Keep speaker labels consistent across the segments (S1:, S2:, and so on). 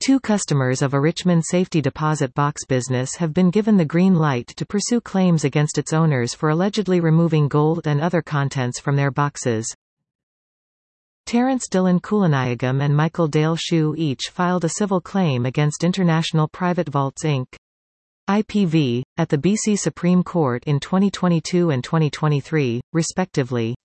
S1: Two customers of a Richmond safety deposit box business have been given the green light to pursue claims against its owners for allegedly removing gold and other contents from their boxes. Terence Dillon Koolanayagam and Michael Dale Hsu each filed a civil claim against International Private Vaults Inc. IPV, at the BC Supreme Court in 2022 and 2023, respectively.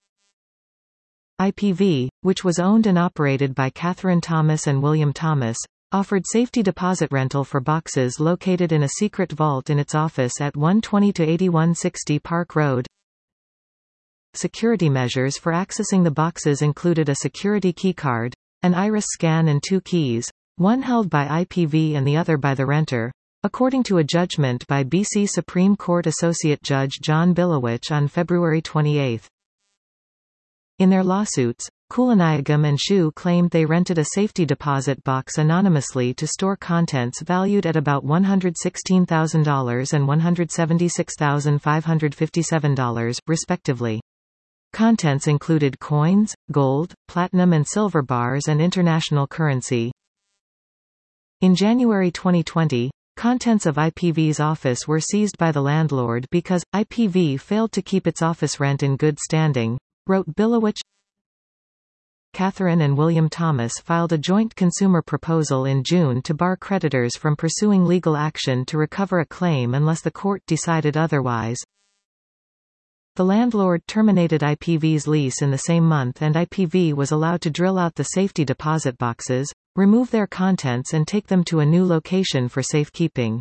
S1: IPV, which was owned and operated by Catherine Thomas and William Thomas, offered safety deposit rental for boxes located in a secret vault in its office at 120-8160 Park Road. Security measures for accessing the boxes included a security keycard, an iris scan and two keys, one held by IPV and the other by the renter, according to a judgment by BC Supreme Court Associate Judge John Billowich on February 28. In their lawsuits, Koolanayagam and Hsu claimed they rented a safety deposit box anonymously to store contents valued at about $116,000 and $176,557, respectively. Contents included coins, gold, platinum and silver bars and international currency. In January 2020, contents of IPV's office were seized by the landlord because IPV failed to keep its office rent in good standing, wrote Billowich. Catherine and William Thomas filed a joint consumer proposal in June to bar creditors from pursuing legal action to recover a claim unless the court decided otherwise. The landlord terminated IPV's lease in the same month and IPV was allowed to drill out the safety deposit boxes, remove their contents and take them to a new location for safekeeping.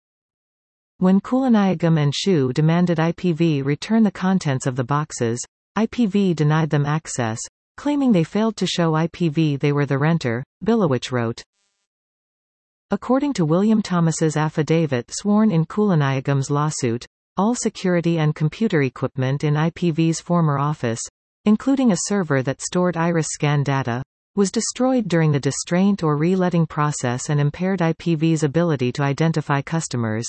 S1: When Koolanayagam and Hsu demanded IPV return the contents of the boxes, IPV denied them access, claiming they failed to show IPV they were the renter, Billowich wrote. According to William Thomas's affidavit sworn in Koolanayagam's lawsuit, all security and computer equipment in IPV's former office, including a server that stored iris scan data, was destroyed during the distraint or reletting process and impaired IPV's ability to identify customers.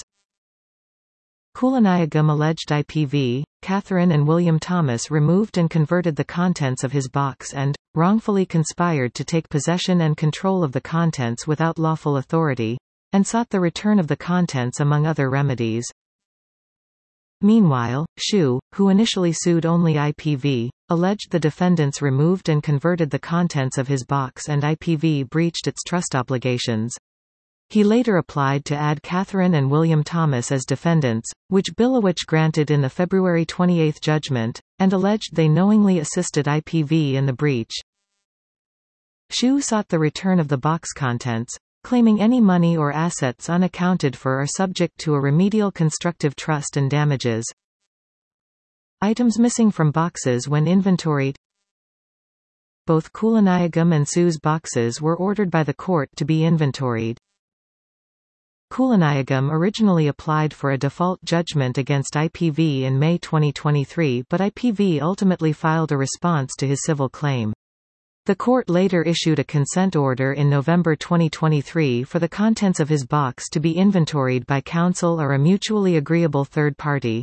S1: Koolanayagam alleged IPV, Catherine and William Thomas removed and converted the contents of his box and, wrongfully conspired to take possession and control of the contents without lawful authority, and sought the return of the contents among other remedies. Meanwhile, Hsu, who initially sued only IPV, alleged the defendants removed and converted the contents of his box and IPV breached its trust obligations. He later applied to add Catherine and William Thomas as defendants, which Billowich granted in the February 28 judgment, and alleged they knowingly assisted IPV in the breach. Hsu sought the return of the box contents, claiming any money or assets unaccounted for are subject to a remedial constructive trust and damages. Items missing from boxes when inventoried. Both Koolanayagam and Hsu's boxes were ordered by the court to be inventoried. Koolanayagam originally applied for a default judgment against IPV in May 2023 but IPV ultimately filed a response to his civil claim. The court later issued a consent order in November 2023 for the contents of his box to be inventoried by counsel or a mutually agreeable third party.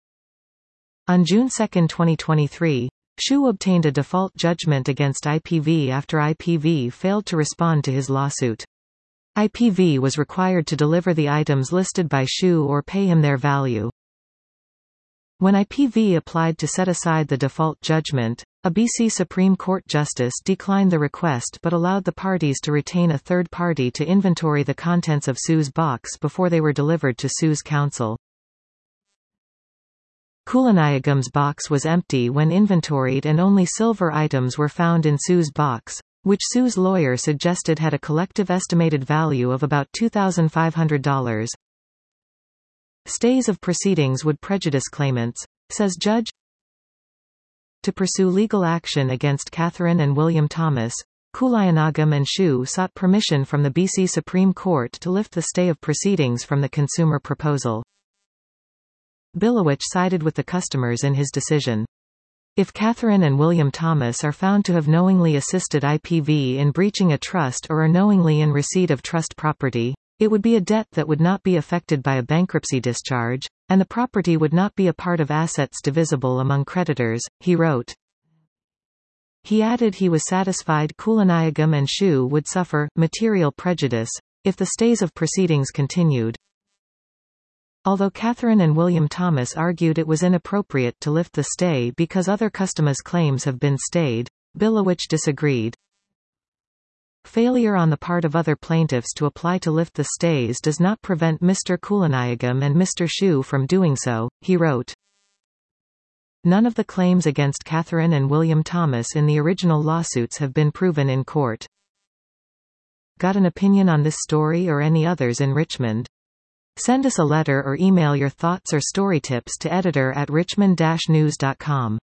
S1: On June 2, 2023, Hsu obtained a default judgment against IPV after IPV failed to respond to his lawsuit. IPV was required to deliver the items listed by Hsu or pay him their value. When IPV applied to set aside the default judgment, a BC Supreme Court justice declined the request but allowed the parties to retain a third party to inventory the contents of Hsu's box before they were delivered to Hsu's counsel. Koolanayagam's box was empty when inventoried and only silver items were found in Hsu's box, which Hsu's lawyer suggested had a collective estimated value of about $2,500. Stays of proceedings would prejudice claimants, says Judge. To pursue legal action against Catherine and William Thomas, Koolanayagam and Hsu sought permission from the BC Supreme Court to lift the stay of proceedings from the consumer proposal. Billowich sided with the customers in his decision. If Catherine and William Thomas are found to have knowingly assisted IPV in breaching a trust or are knowingly in receipt of trust property, it would be a debt that would not be affected by a bankruptcy discharge, and the property would not be a part of assets divisible among creditors, he wrote. He added he was satisfied Kulanayagam and Shu would suffer material prejudice if the stays of proceedings continued. Although Catherine and William Thomas argued it was inappropriate to lift the stay because other customers' claims have been stayed, Billowich disagreed. Failure on the part of other plaintiffs to apply to lift the stays does not prevent Mr. Kulanayagam and Mr. Shu from doing so, he wrote. None of the claims against Catherine and William Thomas in the original lawsuits have been proven in court. Got an opinion on this story or any others in Richmond? Send us a letter or email your thoughts or story tips to editor@richmond-news.com.